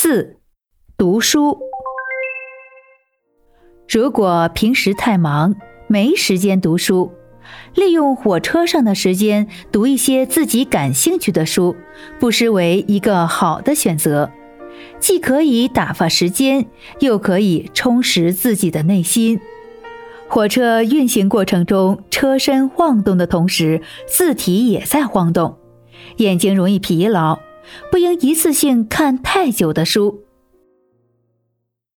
4. 读书。如果平时太忙，没时间读书，利用火车上的时间读一些自己感兴趣的书，不失为一个好的选择，既可以打发时间，又可以充实自己的内心。火车运行过程中，车身晃动的同时，字体也在晃动，眼睛容易疲劳，不应一次性看太久的书，